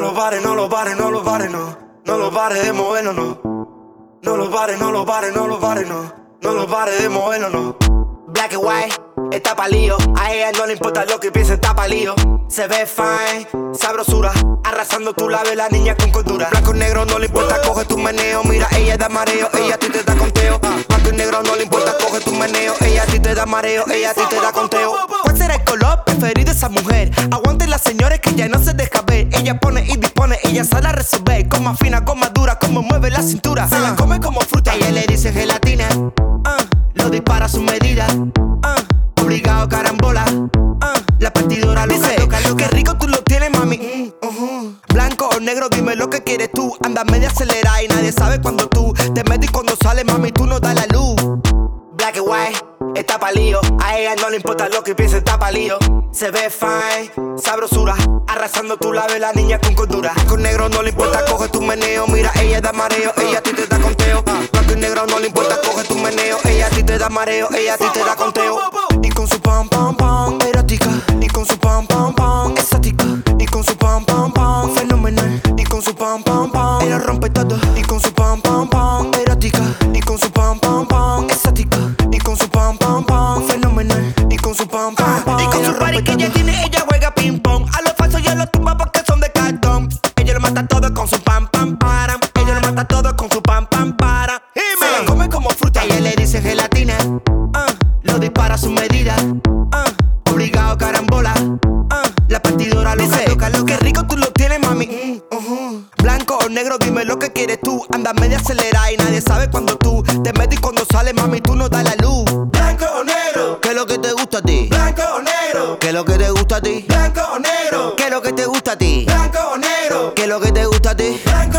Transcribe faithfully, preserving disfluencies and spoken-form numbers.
lo pares, no lo pares, no lo pares, no. No lo pares de moverlo, no. No lo pares, no lo pares, no lo pares, no. No lo pares de moverlo, no. Black and white, está palío. A ella no le importa lo que piensen, está palío. Se ve fine, sabrosura. Arrasando tu labio, la niña con cordura. Blanco y negro no le importa, coge tu meneo. Mira, ella da mareo, ella a ti te da conteo. Blanco y negro no le importa, coge tu meneo. Ella a ti te da mareo, ella a ti te da conteo. ¿Cuál será el color preferido de esa mujer? Aguanten las señores que ya no se deja ver. Ella pone y dispone, ella sale a resolver. Con más fina, con más dura, como mueve la cintura. Se la come como fruta, ella le dice gelatina. uh, Lo dispara a su medida. uh, Obligado carambola. uh, La partidora lo dice, loca, lo que rico tú lo tienes, mami. mm, uh-huh. Blanco o negro, dime lo que quieres tú. Anda media acelerada y nadie sabe cuando tú te metes y cuando sales, mami, tú no das la luz. Black and white, está palío. A ella no le importa lo que piense, está palío. Se ve fine, sabrosura. Arrasando tu labio, la niña con cordura. Con negro no le importa, coge tu meneo. Mira, ella da mareo, ella a ti te da conteo. Blanco y negro no le importa, coge tu meneo. Ella a ti te da mareo, ella a ti te da conteo. Y con su pam pam pam erótica. Y con su pam pam pam exótica. Y con su pam pam pam fenomenal. Y con su pam pam pam ella rompe todo. Y con su pam pam pam erótica. Y con su pam pam pam exótica. Y con su pam pam pam fenomenal. Y con su pam pam pam. Y con su party que ella tiene, ella juega ping pong. A los falsos ya los tumba porque son de cartón. Ella lo mata todo con su pam pam para. Ella lo mata todo con su pam pam para. Y me la come como fruta. Ella le dice gelatina. uh, Lo dispara a su medida. uh, Obligado carambola. uh, La partidora lo dice, loca, lo que rico tú lo tienes, mami. mm, uh-huh. Blanco o negro, dime lo que quieres tú. Anda media acelerada y nadie sabe cuando tú te metes y cuando sales, mami, tú no das la luz. Blanco o negro, ¿qué es lo que te gusta a ti? Blanco o negro, ¿qué es lo que te gusta a ti? Blanco o negro, ¿qué es lo que te gusta a ti? Blanco o negro, ¿qué es lo que te gusta a ti? Blanco